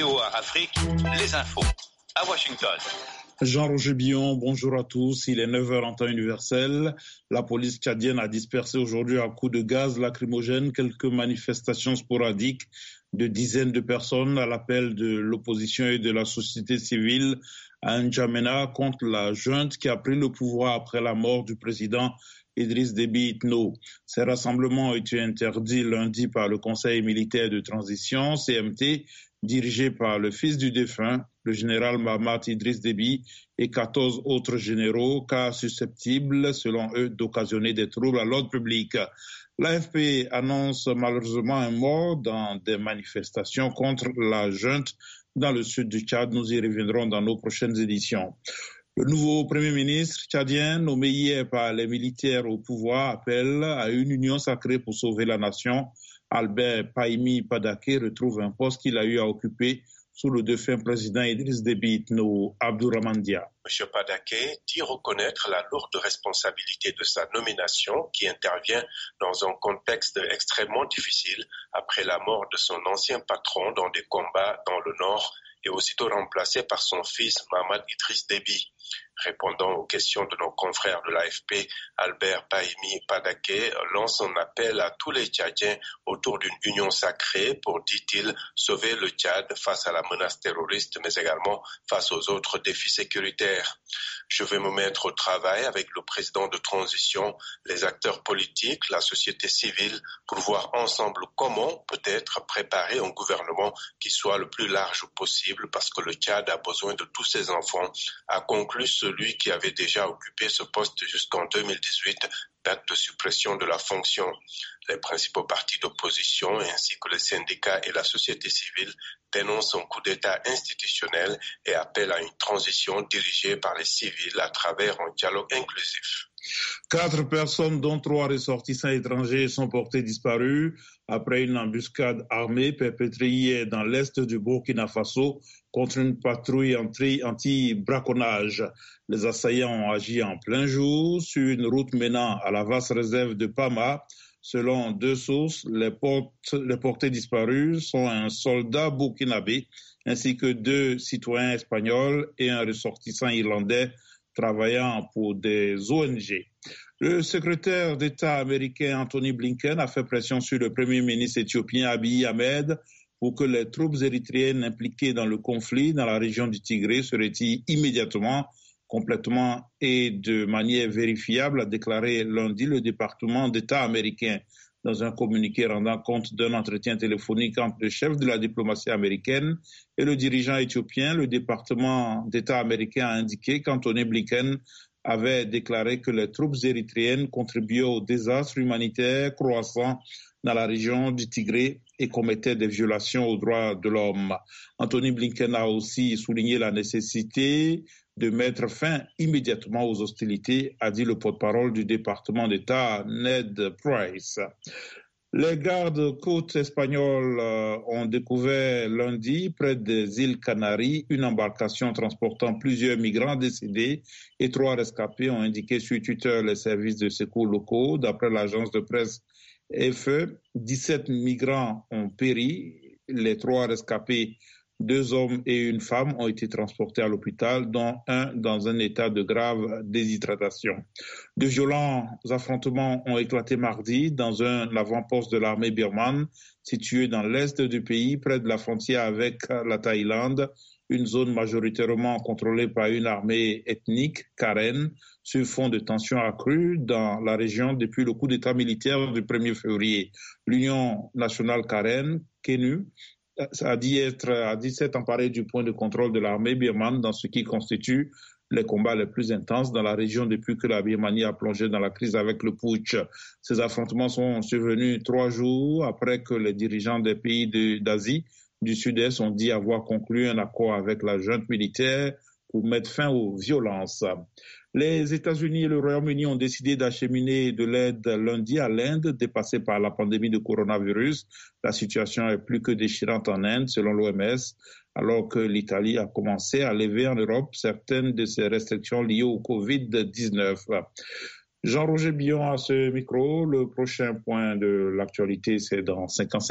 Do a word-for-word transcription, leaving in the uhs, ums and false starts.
V O A Afrique, les infos à Washington. Jean-Roger Billon, bonjour à tous. Il est neuf heures en temps universel. La police tchadienne a dispersé aujourd'hui à coups de gaz lacrymogène quelques manifestations sporadiques de dizaines de personnes à l'appel de l'opposition et de la société civile à N'Djamena contre la junte qui a pris le pouvoir après la mort du président Idriss Déby Itno. Ces rassemblements ont été interdits lundi par le Conseil militaire de transition, C M T, dirigé par le fils du défunt, le général Mahamat Idriss Déby, et quatorze autres généraux, cas susceptibles, selon eux, d'occasionner des troubles à l'ordre public. L'A F P annonce malheureusement un mort dans des manifestations contre la junte dans le sud du Tchad. Nous y reviendrons dans nos prochaines éditions. Le nouveau Premier ministre tchadien, nommé hier par les militaires au pouvoir, appelle à une union sacrée pour sauver la nation. Albert Pahimi Padaké retrouve un poste qu'il a eu à occuper sous le défunt président Idriss Déby Itno. Abdourahmane Dia. M. Padaké dit reconnaître la lourde responsabilité de sa nomination qui intervient dans un contexte extrêmement difficile après la mort de son ancien patron dans des combats dans le nord et aussitôt remplacé par son fils Mahamat Idriss Déby. Répondant aux questions de nos confrères de l'A F P, Albert Pahimi Padaké lance un appel à tous les Tchadiens autour d'une union sacrée pour, dit-il, sauver le Tchad face à la menace terroriste, mais également face aux autres défis sécuritaires. Je vais me mettre au travail avec le président de transition, les acteurs politiques, la société civile, pour voir ensemble comment peut-être préparer un gouvernement qui soit le plus large possible parce que le Tchad a besoin de tous ses enfants, a conclu celui qui avait déjà occupé ce poste jusqu'en deux mille dix-huit, date de suppression de la fonction. Les principaux partis d'opposition ainsi que les syndicats et la société civile dénoncent un coup d'État institutionnel et appellent à une transition dirigée par les civils à travers un dialogue inclusif. Quatre personnes, dont trois ressortissants étrangers, sont portées disparues après une embuscade armée perpétrée hier dans l'est du Burkina Faso contre une patrouille anti-braconnage. Les assaillants ont agi en plein jour sur une route menant à la vaste réserve de Pama. Selon deux sources, les, portes, les portés disparus sont un soldat burkinabé ainsi que deux citoyens espagnols et un ressortissant irlandais travaillant pour des O N G. Le secrétaire d'État américain Anthony Blinken a fait pression sur le premier ministre éthiopien Abiy Ahmed pour que les troupes érythréennes impliquées dans le conflit dans la région du Tigré se retirent immédiatement, complètement et de manière vérifiable, a déclaré lundi le département d'État américain dans un communiqué rendant compte d'un entretien téléphonique entre le chef de la diplomatie américaine et le dirigeant éthiopien. Le département d'État américain a indiqué qu'Anthony Blinken avait déclaré que les troupes érythréennes contribuaient au désastre humanitaire croissant dans la région du Tigré et commettaient des violations aux droits de l'homme. Anthony Blinken a aussi souligné la nécessité de mettre fin immédiatement aux hostilités, a dit le porte-parole du département d'État, Ned Price. Les gardes-côtes espagnols ont découvert lundi, près des îles Canaries, une embarcation transportant plusieurs migrants décédés et trois rescapés, ont indiqué sur Twitter les services de secours locaux. D'après l'agence de presse F E, dix-sept migrants ont péri, les trois rescapés, deux hommes et une femme, ont été transportés à l'hôpital, dont un dans un état de grave déshydratation. De violents affrontements ont éclaté mardi dans un avant-poste de l'armée birmane situé dans l'est du pays, près de la frontière avec la Thaïlande, une zone majoritairement contrôlée par une armée ethnique, Karen, sur fond de tensions accrues dans la région depuis le coup d'État militaire du premier février. L'Union nationale Karen, K N U, a dit être, a dit s'être emparé du point de contrôle de l'armée birmane dans ce qui constitue les combats les plus intenses dans la région depuis que la Birmanie a plongé dans la crise avec le putsch. Ces affrontements sont survenus trois jours après que les dirigeants des pays de, d'Asie du Sud-Est ont dit avoir conclu un accord avec la junte militaire pour mettre fin aux violences. Les États-Unis et le Royaume-Uni ont décidé d'acheminer de l'aide lundi à l'Inde, dépassée par la pandémie de coronavirus. La situation est plus que déchirante en Inde, selon l'O M S, alors que l'Italie a commencé à lever en Europe certaines de ses restrictions liées au covid dix-neuf. Jean-Roger Billon à ce micro. Le prochain point de l'actualité, c'est dans cinquante-cinq